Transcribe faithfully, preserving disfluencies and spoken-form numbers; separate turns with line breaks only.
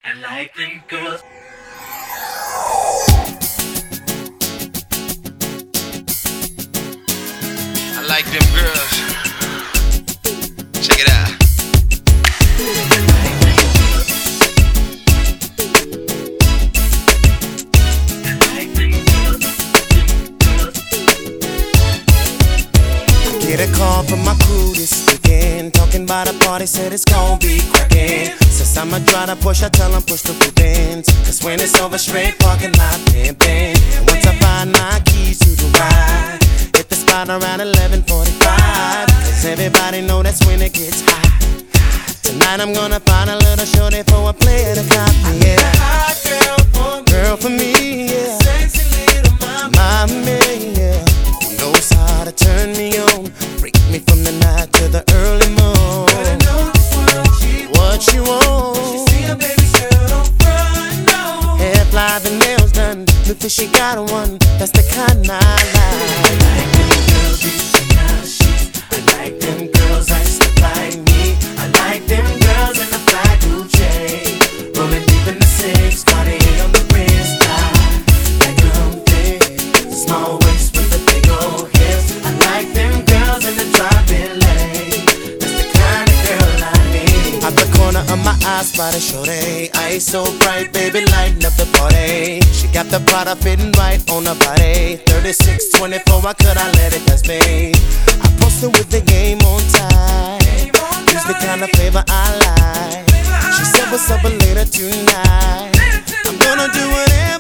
I like them girls.
I like them girls. Check it out.
Get a call from my crew this weekend, talking about a party, said it's gon' be crackin'. Since I'ma drive the Porsche, I tell them push the bins, cause when it's over, straight parking lot pimpin'. And once I find my keys to the ride, hit the spot around eleven forty-five, cause everybody know that's when it gets hot. Tonight I'm gonna find a little shorty for a play to cop, yeah. Hot girl for me, girl for me, yeah. Sexy little mama, mommy, yeah. Who knows how to turn me on, break me from the night to the early morn. Better know what you want. She see a baby girl, don't front, no. Hair fly, the nails done, look if she got one. That's the kind I like. I like them girls, you see how she's. I like them girls, I still like me. I like them girls in the fly Gucci, rolling deep in the six, party on the wrist. I like them thick, small waist with the big old hips. I like them girls in the driving lane. That's the kind of girl I need. At the corner of my eye, spot a shorty, eyes so bright, baby, lighten up the party. She got the product fitting right on her body. thirty-six twenty-four, why could I let it pass me? I posted with the game on tight. Use the kind of flavor I like. She said what's up later tonight. I'm gonna do whatever